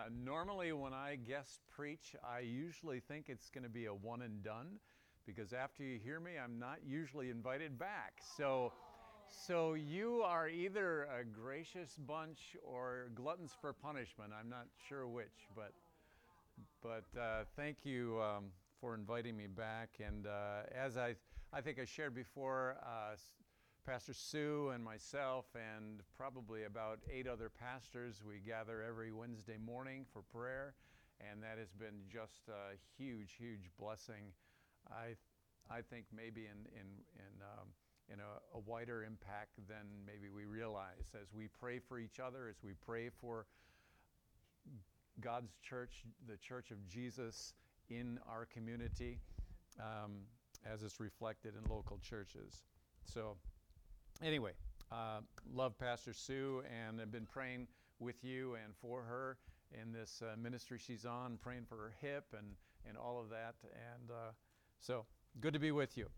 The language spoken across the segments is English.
Normally when I guest preach, I usually think it's going to be a one and done, because after you hear me, I'm not usually invited back. So you are either a gracious bunch or gluttons for punishment. I'm not sure which, but thank you for inviting me back. And as I think I shared before, Pastor Sue and myself and probably about 8 other pastors, we gather every Wednesday morning for prayer, and that has been just a huge, huge blessing. I think maybe in a wider impact than maybe we realize, as we pray for each other, as we pray for God's church, the Church of Jesus in our community, as it's reflected in local churches. So anyway, love Pastor Sue, and I've been praying with you and for her in this ministry she's on, praying for her hip and all of that. And so good to be with you.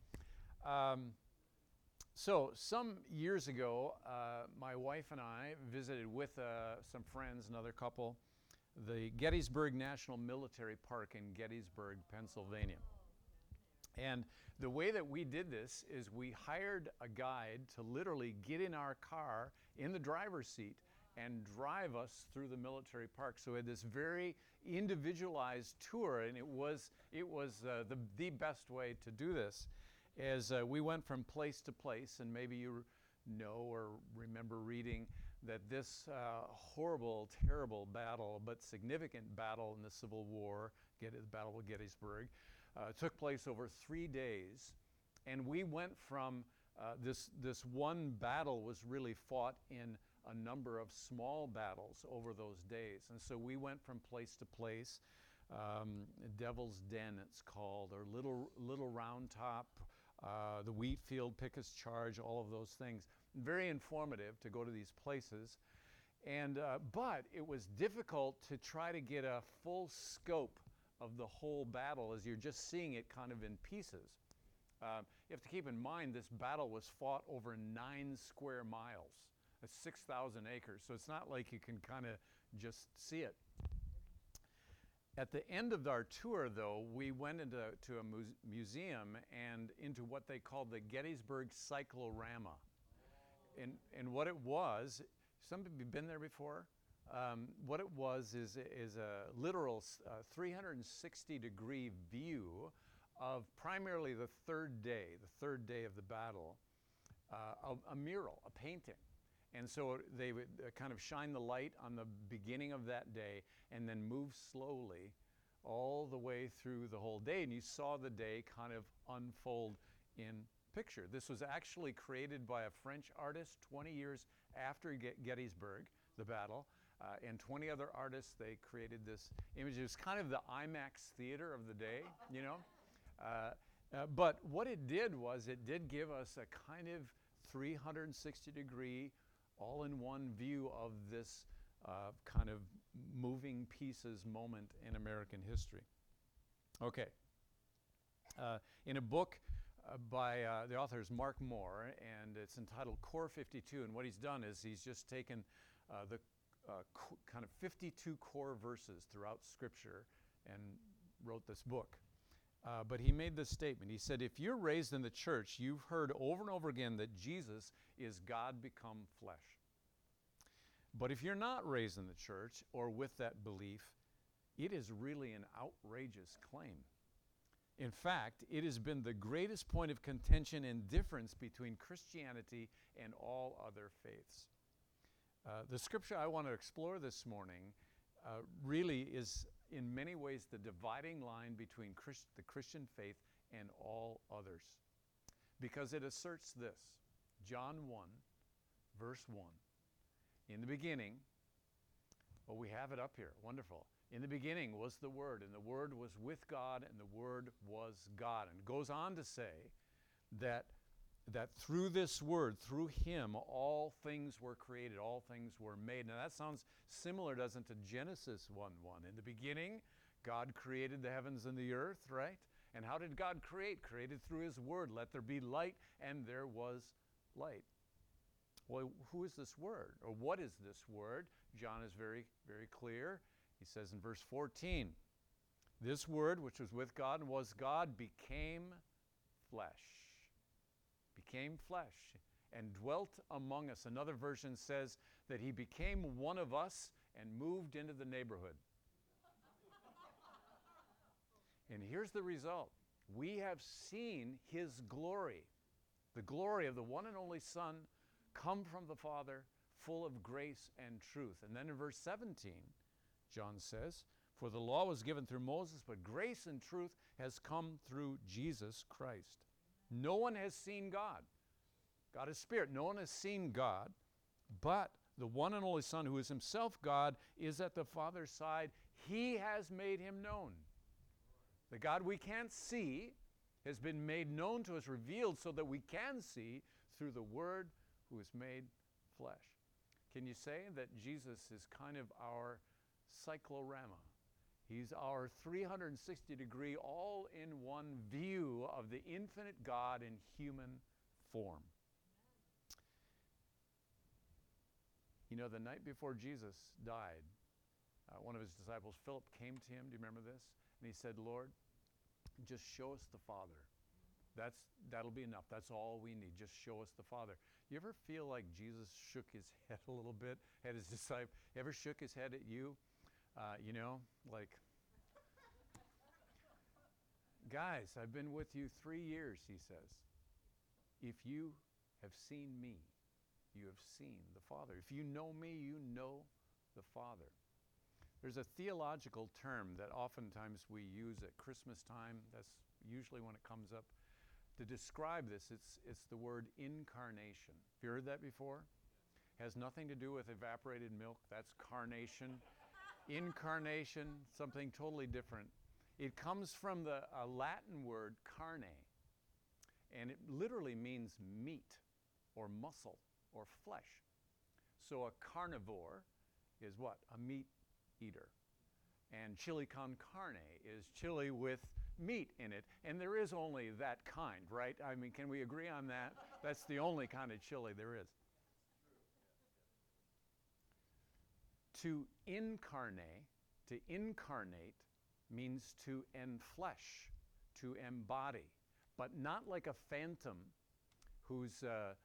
So some years ago, my wife and I visited with some friends, another couple, the Gettysburg National Military Park in Gettysburg, Pennsylvania. And the way that we did this is we hired a guide to literally get in our car in the driver's seat and drive us through the military park. So we had this very individualized tour, and it was the best way to do this. As we went from place to place, and maybe you know or remember reading that this horrible, terrible battle, but significant battle in the Civil War, the Battle of Gettysburg, took place over 3 days. And we went from this one battle was really fought in a number of small battles over those days. And so we went from place to place, Devil's Den it's called, or Little Round Top, the Wheat Field, Pickett's Charge, all of those things. Very informative to go to these places. And but it was difficult to try to get a full scope of the whole battle as you're just seeing it kind of in pieces. You have to keep in mind this battle was fought over 9 square miles. That's 6,000 acres, so it's not like you can kind of just see it. At the end of our tour, though, we went into a museum and into what they called the Gettysburg Cyclorama. And what it was, some of you have been there before? What it was is a literal 360-degree view of primarily the third day of the battle, a mural, a painting. And so they would kind of shine the light on the beginning of that day and then move slowly all the way through the whole day. And you saw the day kind of unfold in picture. This was actually created by a French artist 20 years after Gettysburg, the battle. And 20 other artists, they created this image. It was kind of the IMAX theater of the day, you know. But what it did was it did give us a kind of 360-degree, all-in-one view of this kind of moving pieces moment in American history. Okay. In a book by the author is Mark Moore, and it's entitled Core 52. And what he's done is he's just taken the kind of 52 core verses throughout Scripture and wrote this book. But he made this statement. He said, if you're raised in the church, you've heard over and over again that Jesus is God become flesh. But if you're not raised in the church or with that belief, it is really an outrageous claim. In fact, it has been the greatest point of contention and difference between Christianity and all other faiths. The scripture I want to explore this morning really is in many ways the dividing line between the Christian faith and all others. Because it asserts this, John 1, verse 1. In the beginning, well, we have it up here, wonderful. In the beginning was the Word, and the Word was with God, and the Word was God. And it goes on to say that through this Word, through Him, all things were created, all things were made. Now that sounds similar, doesn't it, to Genesis 1:1. In the beginning, God created the heavens and the earth, right? And how did God create? Created through His Word. Let there be light, and there was light. Well, who is this Word? Or what is this Word? John is very, very clear. He says in verse 14, this Word, which was with God and was God, became flesh. Became flesh and dwelt among us. Another version says that he became one of us and moved into the neighborhood. And here's the result. We have seen his glory, the glory of the one and only Son, come from the Father, full of grace and truth. And then in verse 17, John says, for the law was given through Moses, but grace and truth has come through Jesus Christ. No one has seen God. God is spirit. No one has seen God, but the one and only Son, who is himself God, is at the Father's side. He has made him known. The God we can't see has been made known to us, revealed so that we can see through the Word who is made flesh. Can you say that Jesus is kind of our cyclorama? He's our 360-degree, all-in-one view of the infinite God in human form. You know, the night before Jesus died, one of his disciples, Philip, came to him. Do you remember this? And he said, Lord, just show us the Father. That'll be enough. That's all we need. Just show us the Father. You ever feel like Jesus shook his head a little bit at his disciple? Ever shook his head at you? Like, guys, I've been with you 3 years, he says. If you have seen me, you have seen the Father. If you know me, you know the Father. There's a theological term that oftentimes we use at Christmas time. That's usually when it comes up. To describe this, it's the word incarnation. Have you heard that before? Has nothing to do with evaporated milk. That's carnation. Incarnation, something totally different. It comes from the Latin word carne, and it literally means meat or muscle or flesh. So a carnivore is what? A meat eater. And chili con carne is chili with meat in it. And there is only that kind, right? I mean, can we agree on that? That's the only kind of chili there is. To incarnate means to enflesh, to embody, but not like a phantom who's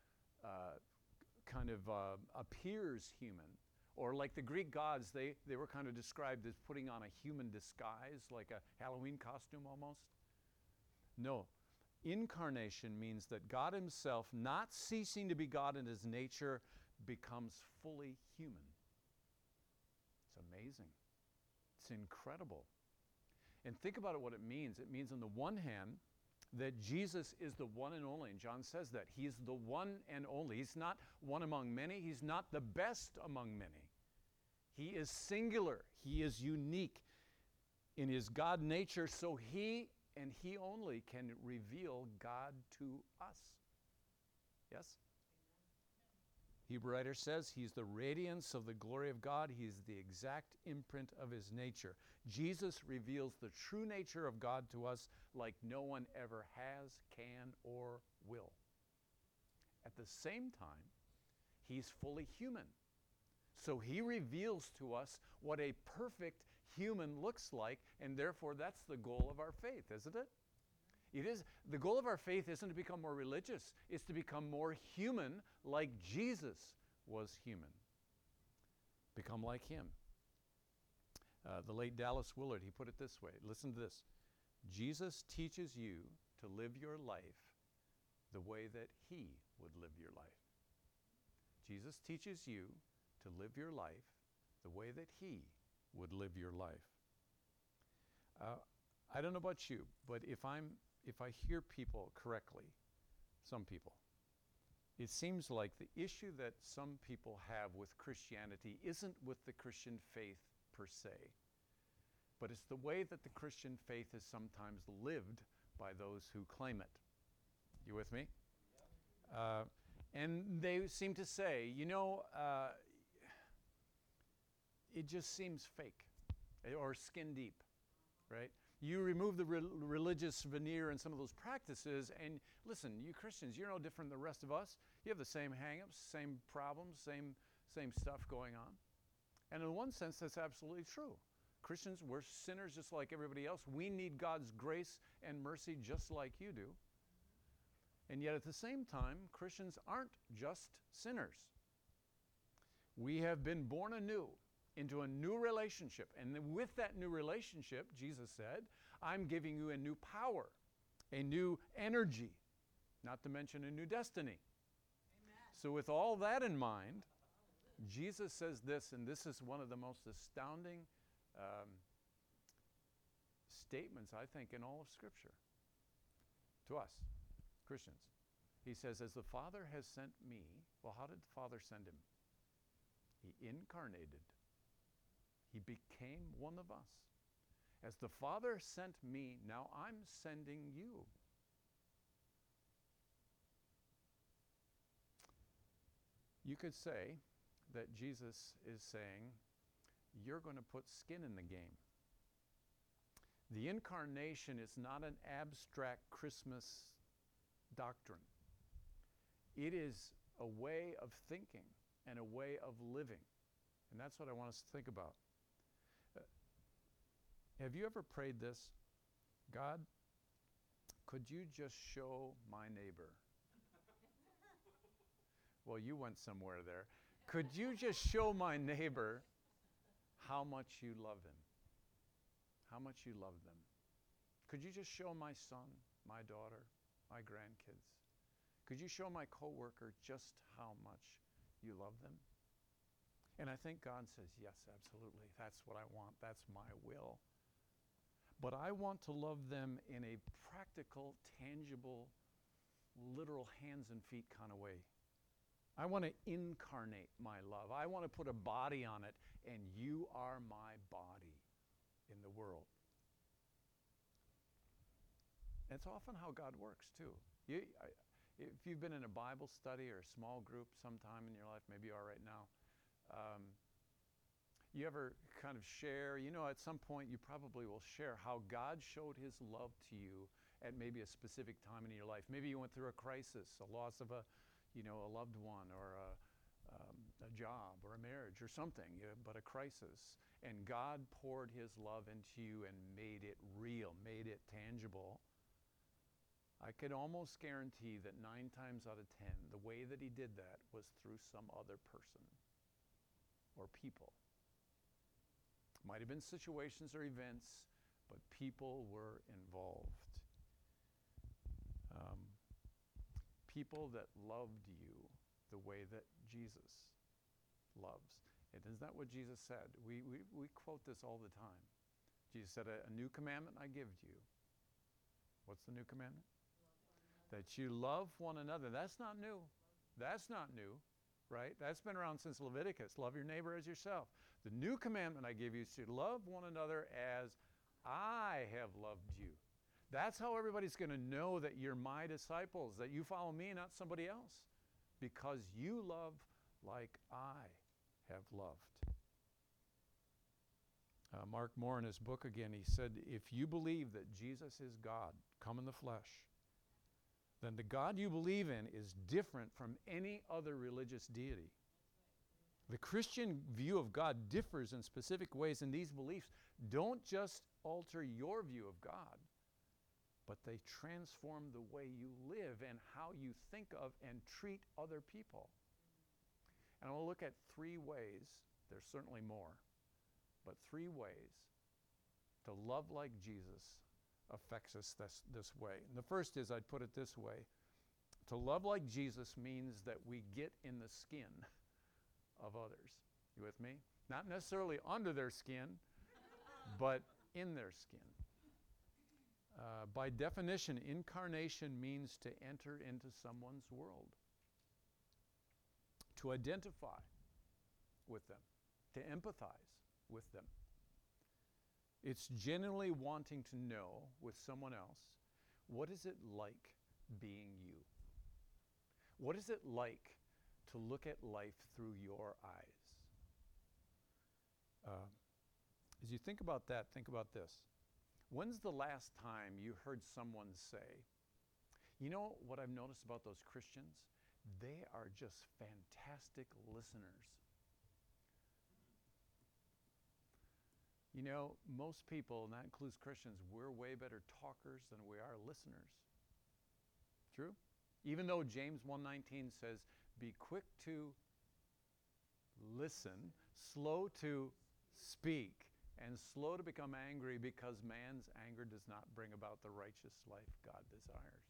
appears human. Or like the Greek gods, they were kind of described as putting on a human disguise, like a Halloween costume almost. No, incarnation means that God himself, not ceasing to be God in his nature, becomes fully human. It's amazing. It's incredible. And think about it, what it means. It means on the one hand that Jesus is the one and only, and John says that. He's the one and only. He's not one among many. He's not the best among many. He is singular. He is unique in his God nature, so he and he only can reveal God to us. Yes? Hebrew writer says he's the radiance of the glory of God. He's the exact imprint of his nature. Jesus reveals the true nature of God to us like no one ever has, can, or will. At the same time, he's fully human. So he reveals to us what a perfect human looks like, and therefore that's the goal of our faith, isn't it? It is. The goal of our faith isn't to become more religious. It's to become more human like Jesus was human. Become like him. The late Dallas Willard, he put it this way. Listen to this. Jesus teaches you to live your life the way that he would live your life. Jesus teaches you to live your life the way that he would live your life. I don't know about you, but if I hear people correctly, some people, it seems like the issue that some people have with Christianity isn't with the Christian faith per se, but it's the way that the Christian faith is sometimes lived by those who claim it. You with me? And they seem to say, it just seems fake or skin deep, right? You remove the religious veneer and some of those practices, and listen, you Christians, you're no different than the rest of us. You have the same hang-ups, same problems, same stuff going on. And in one sense, that's absolutely true. Christians, we're sinners just like everybody else. We need God's grace and mercy just like you do. And yet at the same time, Christians aren't just sinners. We have been born anew into a new relationship. And with that new relationship, Jesus said, I'm giving you a new power, a new energy, not to mention a new destiny. Amen. So with all that in mind, Jesus says this, and this is one of the most astounding statements, I think, in all of Scripture to us, Christians. He says, as the Father has sent me, well, how did the Father send him? He incarnated. He became one of us. As the Father sent me, now I'm sending you. You could say that Jesus is saying, you're going to put skin in the game. The incarnation is not an abstract Christmas doctrine. It is a way of thinking and a way of living. And that's what I want us to think about. Have you ever prayed this? God, could you just show my neighbor? Well, you went somewhere there. Could you just show my neighbor how much you love him? How much you love them? Could you just show my son, my daughter, my grandkids? Could you show my coworker just how much you love them? And I think God says, yes, absolutely. That's what I want. That's my will. But I want to love them in a practical, tangible, literal hands and feet kind of way. I want to incarnate my love. I want to put a body on it, and you are my body in the world. That's often how God works, too. If you've been in a Bible study or a small group sometime in your life, maybe you are right now, you ever kind of share, at some point you probably will share how God showed his love to you at maybe a specific time in your life. Maybe you went through a crisis, a loss of a loved one, or a job, or a marriage, or something, but a crisis. And God poured his love into you and made it real, made it tangible. I could almost guarantee that 9 times out of 10, the way that he did that was through some other person or people. Might have been situations or events, but people were involved. People that loved you the way that Jesus loves. And isn't that what Jesus said? We quote this all the time. Jesus said, a new commandment I give to you. What's the new commandment? That you love one another. That's not new. That's not new, right? That's been around since Leviticus. Love your neighbor as yourself. The new commandment I give you is to love one another as I have loved you. That's how everybody's going to know that you're my disciples, that you follow me, not somebody else, because you love like I have loved. Mark Moore, in his book again, he said, if you believe that Jesus is God, come in the flesh, then the God you believe in is different from any other religious deity. The Christian view of God differs in specific ways, and these beliefs don't just alter your view of God, but they transform the way you live and how you think of and treat other people. And I will look at 3 ways, there's certainly more, but 3 ways to love like Jesus affects us this way. And the first is, I'd put it this way, to love like Jesus means that we get in the skin of others. You with me? Not necessarily under their skin, but in their skin. By definition, incarnation means to enter into someone's world, to identify with them, to empathize with them. It's genuinely wanting to know with someone else, what is it like being you? What is it like to look at life through your eyes? As you think about that, think about this. When's the last time you heard someone say, you know what I've noticed about those Christians? They are just fantastic listeners. You know, most people, and that includes Christians, we're way better talkers than we are listeners. True? Even though James 1:19 says, be quick to listen, slow to speak, and slow to become angry, because man's anger does not bring about the righteous life God desires.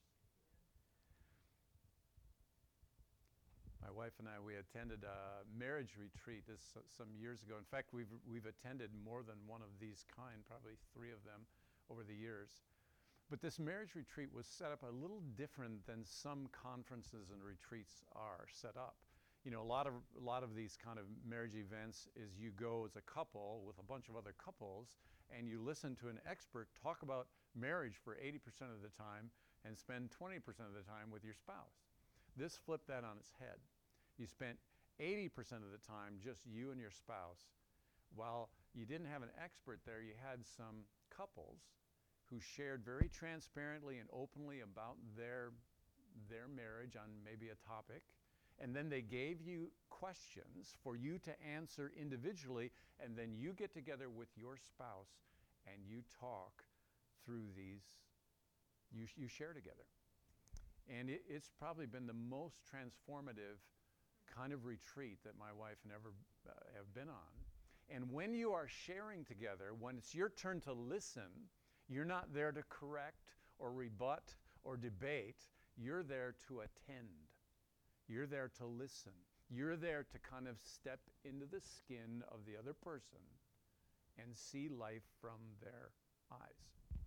My wife and I, we attended a marriage retreat some years ago. In fact, we've attended more than one of these kind, probably 3 of them over the years. But this marriage retreat was set up a little different than some conferences and retreats are set up. You know, a lot of these kind of marriage events is you go as a couple with a bunch of other couples, and you listen to an expert talk about marriage for 80% of the time and spend 20% of the time with your spouse. This flipped that on its head. You spent 80% of the time just you and your spouse. While you didn't have an expert there, you had some couples who shared very transparently and openly about their marriage on maybe a topic. And then they gave you questions for you to answer individually, and then you get together with your spouse and you talk through these, you share together. And it's probably been the most transformative kind of retreat that my wife and ever have been on. And when you are sharing together, when it's your turn to listen, you're not there to correct or rebut or debate. You're there to attend. You're there to listen. You're there to kind of step into the skin of the other person and see life from their eyes.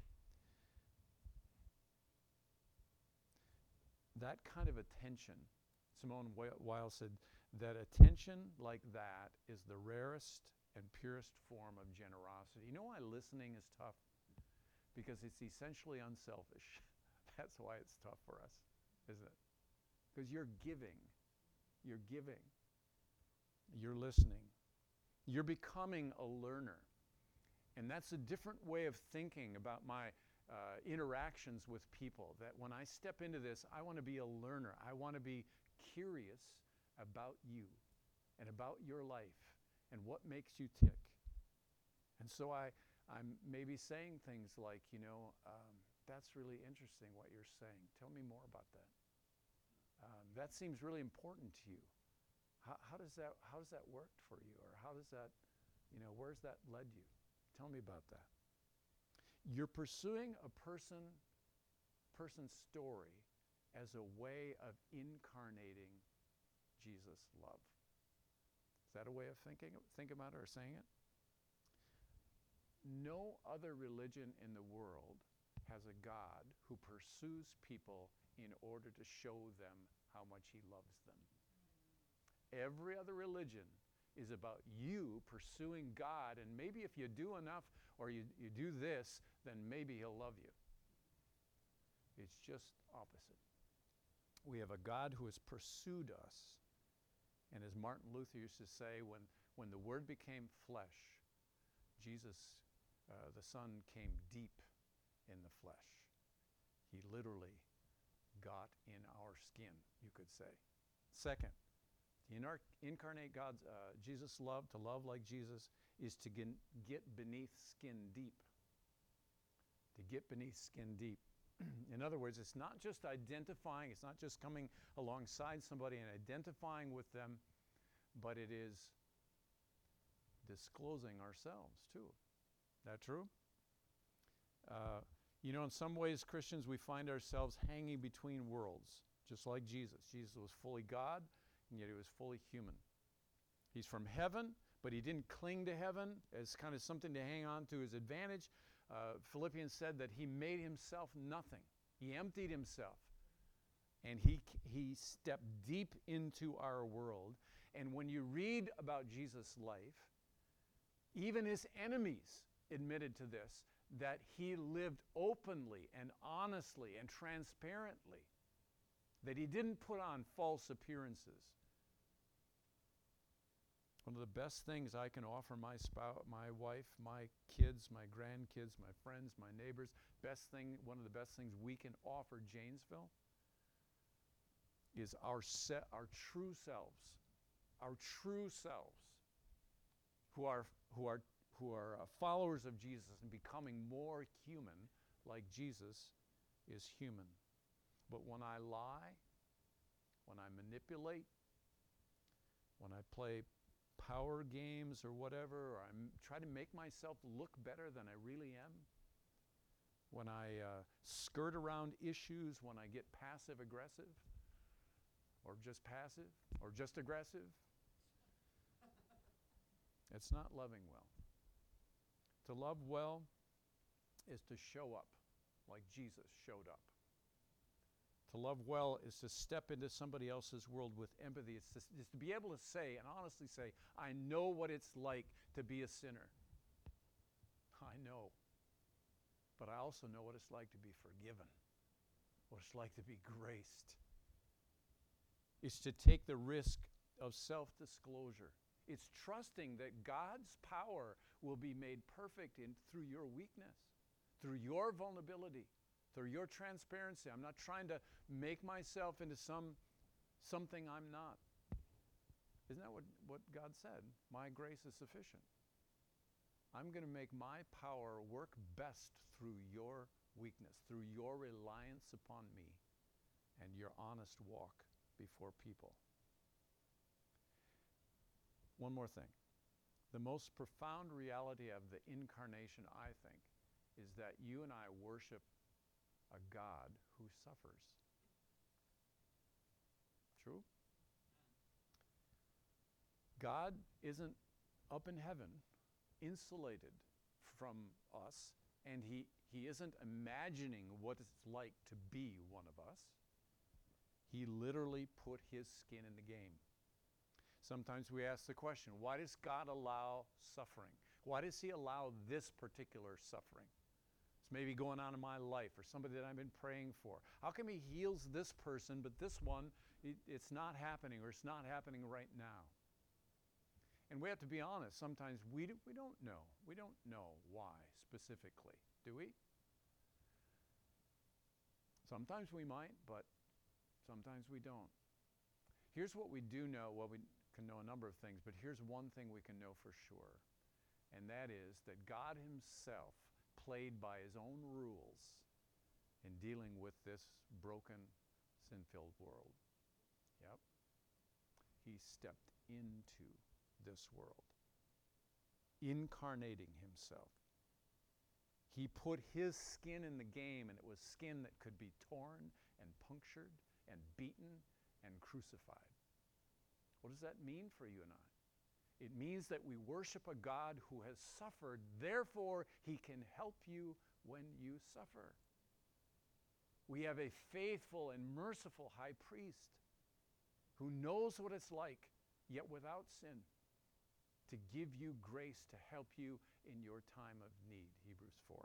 That kind of attention, Simone Weil said that attention like that is the rarest and purest form of generosity. You know why listening is tough? Because it's essentially unselfish. That's why it's tough for us, isn't it? Because you're giving. You're giving. You're listening. You're becoming a learner. And that's a different way of thinking about my interactions with people, that when I step into this, I want to be a learner. I want to be curious about you and about your life and what makes you tick. And so I'm maybe saying things like, that's really interesting what you're saying. Tell me more about that. That seems really important to you. How does that work for you? Or how does that, where's that led you? Tell me about that. You're pursuing a person's story as a way of incarnating Jesus' love. Is that a way of thinking about it or saying it? No other religion in the world has a God who pursues people in order to show them how much he loves them. Every other religion is about you pursuing God, and maybe if you do enough or you do this, then maybe he'll love you. It's just opposite. We have a God who has pursued us. And as Martin Luther used to say, when the Word became flesh, Jesus, the Son, came deep in the flesh. He literally got in our skin, you could say. Second, to incarnate God's Jesus' love, to love like Jesus, is to get beneath skin deep. To get beneath skin deep. In other words, it's not just identifying, it's not just coming alongside somebody and identifying with them, but it is disclosing ourselves too. That true? In some ways, Christians, we find ourselves hanging between worlds, just like Jesus. Jesus was fully God, and yet he was fully human. He's from heaven, but he didn't cling to heaven as kind of something to hang on to his advantage. Philippians said that he made himself nothing. He emptied himself. And he stepped deep into our world. And when you read about Jesus' life, even his enemies admitted to this, that he lived openly and honestly and transparently, that he didn't put on false appearances. One of the best things I can offer my spouse, my wife, my kids, my grandkids, my friends, my neighbors, one of the best things we can offer Janesville is our true selves, who followers of Jesus and becoming more human like Jesus is human. But when I lie, when I manipulate, when I play power games or whatever, or I try to make myself look better than I really am, when I skirt around issues, when I get passive aggressive, or just passive, or just aggressive, it's not loving well. To love well is to show up like Jesus showed up. To love well is to step into somebody else's world with empathy. It's to be able to say and honestly say, I know what it's like to be a sinner. I know. But I also know what it's like to be forgiven, what it's like to be graced. It's to take the risk of self-disclosure. It's trusting that God's power will be made perfect through your weakness, through your vulnerability, through your transparency. I'm not trying to make myself into something I'm not. Isn't that what God said? My grace is sufficient. I'm going to make my power work best through your weakness, through your reliance upon me and your honest walk before people. One more thing. The most profound reality of the incarnation, I think, is that you and I worship a God who suffers. True? God isn't up in heaven, insulated from us, and he isn't imagining what it's like to be one of us. He literally put his skin in the game. Sometimes we ask the question, why does God allow suffering? Why does he allow this particular suffering? It's maybe going on in my life or somebody that I've been praying for. How come he heals this person, but this one, it's not happening, or it's not happening right now? And we have to be honest. Sometimes we don't know. We don't know why specifically, do we? Sometimes we might, but sometimes we don't. Here's what we do know. Well, we can know a number of things, but here's one thing we can know for sure, and that is that God himself played by his own rules in dealing with this broken, sin-filled world. Yep. He stepped into this world, incarnating himself. He put his skin in the game, and it was skin that could be torn and punctured and beaten and crucified. What does that mean for you and I? It means that we worship a God who has suffered, therefore he can help you when you suffer. We have a faithful and merciful high priest who knows what it's like, yet without sin, to give you grace to help you in your time of need, Hebrews 4.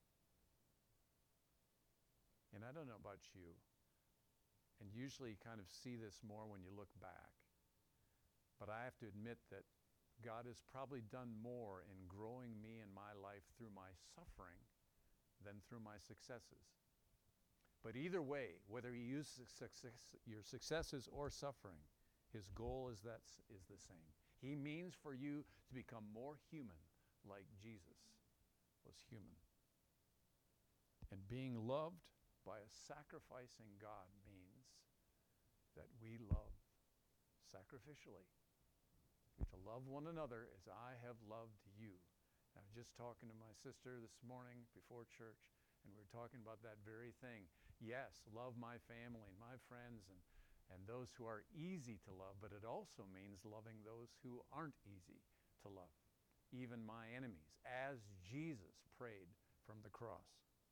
And I don't know about you, and usually you kind of see this more when you look back, but I have to admit that God has probably done more in growing me in my life through my suffering than through my successes. But either way, whether he uses your successes or suffering, his goal is the same. He means for you to become more human like Jesus was human. And being loved by a sacrificing God means that we love sacrificially. To love one another as I have loved you. I was just talking to my sister this morning before church, and we were talking about that very thing. Yes, love my family and my friends and those who are easy to love, but it also means loving those who aren't easy to love, even my enemies, as Jesus prayed from the cross.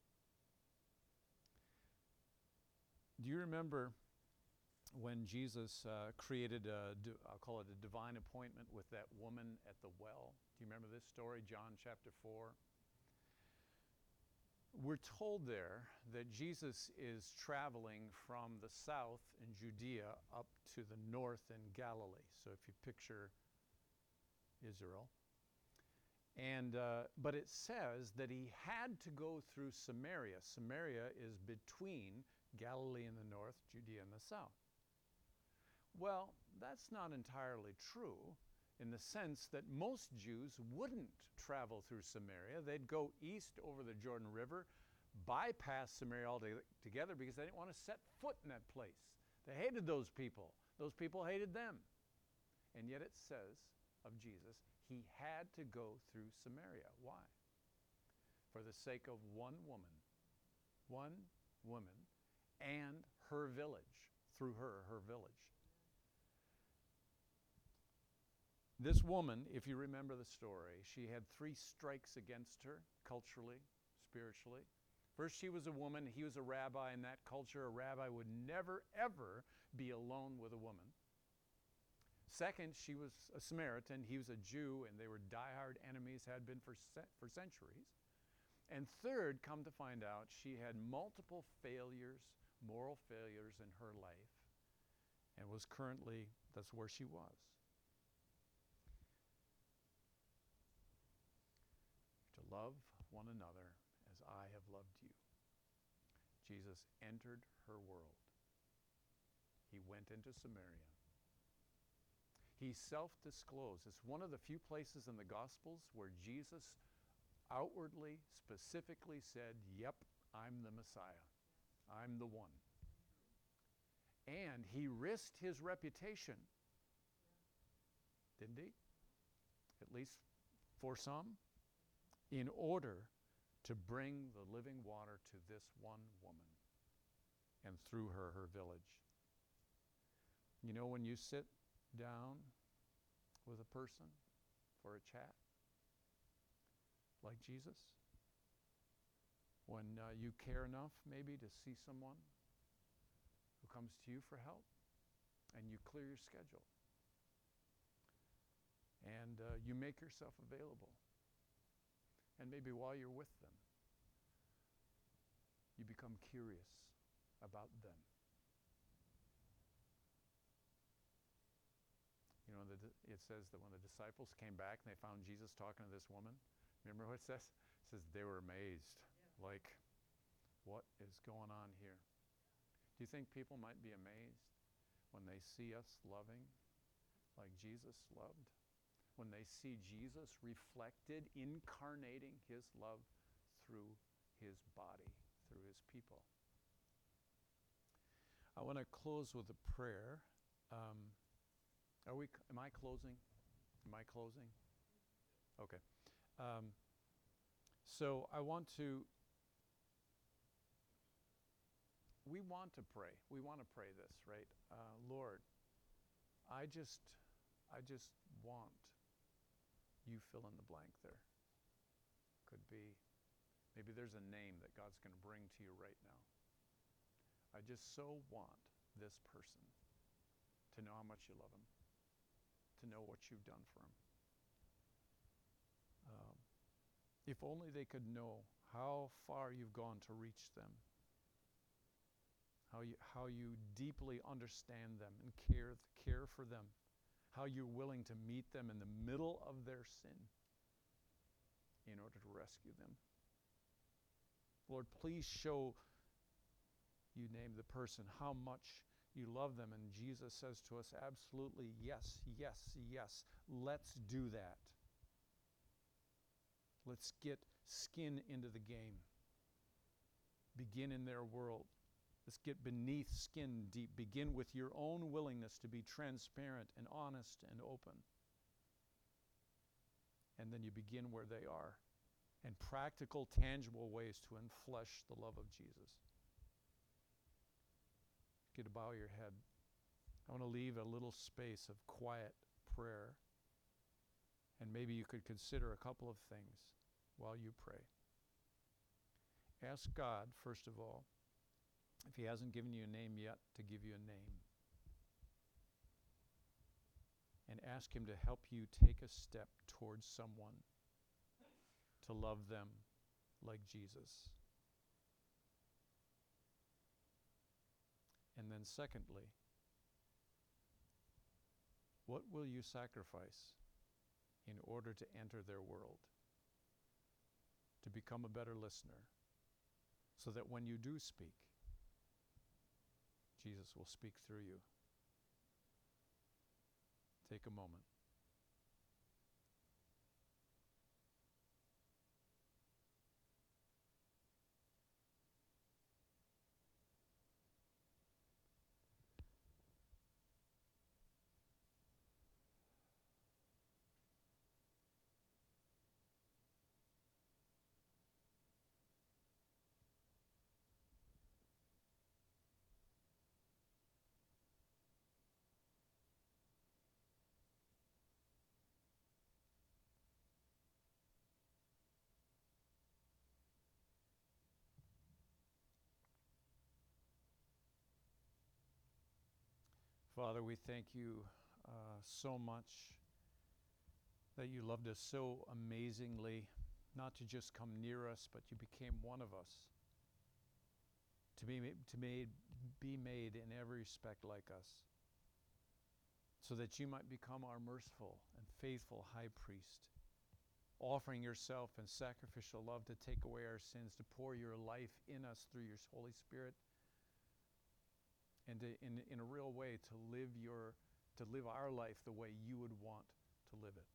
Do you remember when Jesus created I'll call it a divine appointment with that woman at the well? Do you remember this story, John chapter 4? We're told there that Jesus is traveling from the south in Judea up to the north in Galilee. So if you picture Israel. And but it says that he had to go through Samaria. Samaria is between Galilee in the north, Judea in the south. Well, that's not entirely true. in the sense that most Jews wouldn't travel through Samaria. They'd go east over the Jordan River, bypass Samaria altogether because they didn't want to set foot in that place. They hated those people. Those people hated them. And yet it says of Jesus, he had to go through Samaria. Why? For the sake of one woman and her village, through her village. This woman, if you remember the story, she had 3 strikes against her, culturally, spiritually. First, she was a woman. He was a rabbi. In that culture, a rabbi would never, ever be alone with a woman. Second, she was a Samaritan. He was a Jew, and they were diehard enemies, had been for centuries. And third, come to find out, she had multiple failures, moral failures in her life, and was currently, that's where she was. To love one another as I have loved you. Jesus entered her world. He went into Samaria. He self-disclosed. It's one of the few places in the Gospels where Jesus outwardly, specifically said, yep, I'm the Messiah. I'm the one. And he risked his reputation, didn't he? At least for some, in order to bring the living water to this one woman and through her village. You know, when you sit down with a person for a chat, like Jesus, when you care enough maybe to see someone who comes to you for help, and you clear your schedule, and you make yourself available, and maybe while you're with them, you become curious about them. You know, it says that when the disciples came back and they found Jesus talking to this woman, remember what it says? It says they were amazed. Yeah. Like, what is going on here? Do you think people might be amazed when they see us loving like Jesus loved? When they see Jesus reflected, incarnating his love through his body, through his people. I want to close with a prayer. Am I closing? Am I closing? Okay. So we want to pray. We want to pray this, right? Lord, I just want, you fill in the blank there. Could be, maybe there's a name that God's going to bring to you right now. I just so want this person to know how much you love him, to know what you've done for him. If only they could know how far you've gone to reach them, how you deeply understand them and care for them, how you're willing to meet them in the middle of their sin in order to rescue them. Lord, please show, you name the person, how much you love them. And Jesus says to us, absolutely, yes, yes, yes. Let's do that. Let's get skin into the game. Begin in their world. Let's get beneath skin deep. Begin with your own willingness to be transparent and honest and open. And then you begin where they are, in practical, tangible ways to enflesh the love of Jesus. Get to bow your head. I want to leave a little space of quiet prayer. And maybe you could consider a couple of things while you pray. Ask God, first of all, if he hasn't given you a name yet, to give you a name. And ask him to help you take a step towards someone, to love them like Jesus. And then secondly, what will you sacrifice in order to enter their world? To become a better listener, so that when you do speak, Jesus will speak through you. Take a moment. Father, we thank you so much that you loved us so amazingly, not to just come near us, but you became one of us, to be made in every respect like us, so that you might become our merciful and faithful high priest, offering yourself in sacrificial love to take away our sins, to pour your life in us through your Holy Spirit, and to, in a real way, to live our life the way you would want to live it.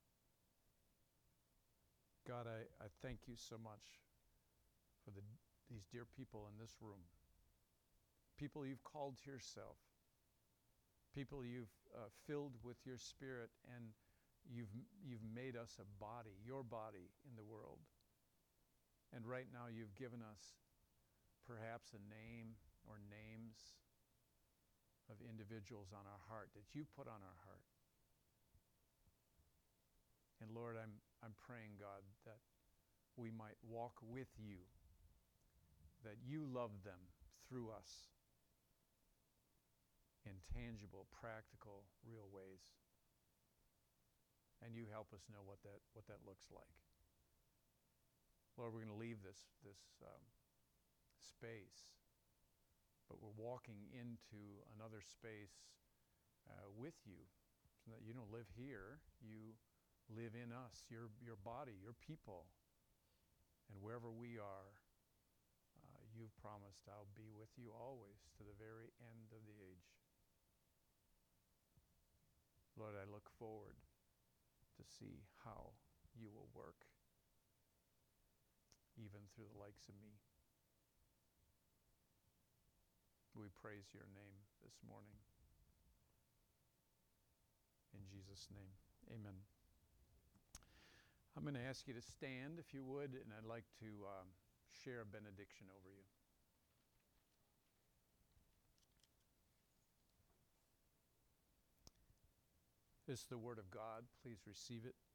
God, I thank you so much for these dear people in this room, people you've called to yourself, people you've filled with your Spirit, and you've made us a body, your body in the world. And right now you've given us perhaps a name or names of individuals on our heart that you put on our heart. And Lord, I'm praying, God, that we might walk with you, that you love them through us in tangible, practical, real ways. And you help us know what that looks like. Lord, we're going to leave this space, but we're walking into another space with you, so that you don't live here, you live in us, your body, your people. And wherever we are, you've promised I'll be with you always to the very end of the age. Lord, I look forward to see how you will work, even through the likes of me. We praise your name this morning. In Jesus' name, amen. I'm going to ask you to stand, if you would, and I'd like to share a benediction over you. This is the word of God. Please receive it.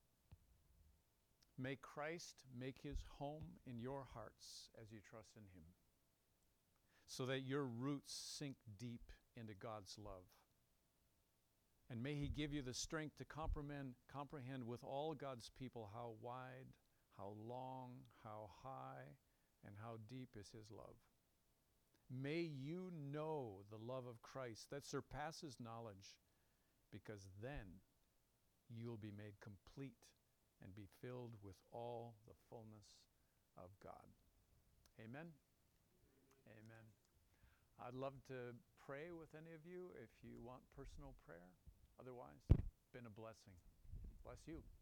May Christ make his home in your hearts as you trust in him, so that your roots sink deep into God's love. And may he give you the strength to comprehend with all God's people how wide, how long, how high, and how deep is his love. May you know the love of Christ that surpasses knowledge, because then you'll be made complete and be filled with all the fullness of God. Amen? Amen. I'd love to pray with any of you if you want personal prayer. Otherwise, it's been a blessing. Bless you.